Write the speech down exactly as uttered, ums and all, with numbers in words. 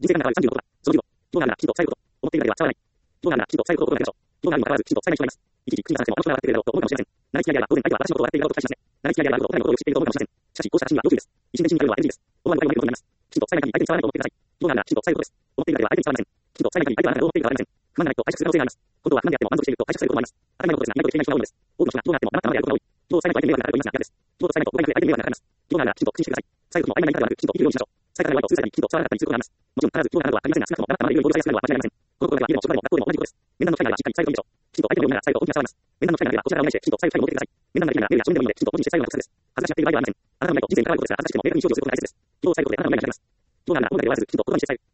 人生観が変わるさんじゅうごことだ。そのじゅうご、どうなるな、きちんと最後こと。思っているだけでは力はない。どうなるな、きちんと最後ことを心がけましょう。どうなるにもかかわらず、きちんと最後に人がいます。一時、口に話しても、あの人が笑ってくれるだろうと思うかもしれません。長い付き合いであれば、当然相手は私のことを笑っているだろうと期待しますね。長い付き合いであれば、お互いのことをよく知っていると思うかもしれません。しかし、こうした発信は要注意です。一瞬で信じられるのは エヌジー です。思わぬ誤解を招くことになります。きちんと最後に相手に伝わらないと思ってください。どうなるな、きちんと最後ことです。思っているだけでは相手に伝わりません。きちんと最後に相手はあなたがどう思っているかわかりません。不満がないと解釈する可能性があります。本当は何であっても満足していると解釈されることもあります。当たり前のことですが、意外とできない人が多いのです。多くの人がどうなってもあなたのままでやることが多い。どう最後に相手に迷惑がかかると言いますが嫌です。どうと最後と誤解に触れ相手に迷惑がかかります。どうなるな、きちんと口にしてください。最後との曖昧な言い方ではなく、きちんと言うようにしましょう。最後に悪いことをする際にきちんと伝わらなかったりすることがあります。もちろん必ずどうなるとは限りませんが、少なくともあなたのままでいるように強制させるのは間違いありません。このことだけは家でも職場でも学校でも同じことです。面談の機会があればしっかり最後を言いましょう。きちんと相手の読みながら最後を本気で伝わります。面談の機会があればこちらからお願いして、きちんと最後最後に持ってください。面談のできないならメールや書面でもいいので、きちんと文字にして最後の約束です。恥ずかしがっている場合ではありません。あなたの前と人生に関わることですから、恥ずかしくても明確に承知をすることが大切です。どう最後であなたの前に話します。どうなるな、どうなるで終わらず、きちんと言葉にして最後。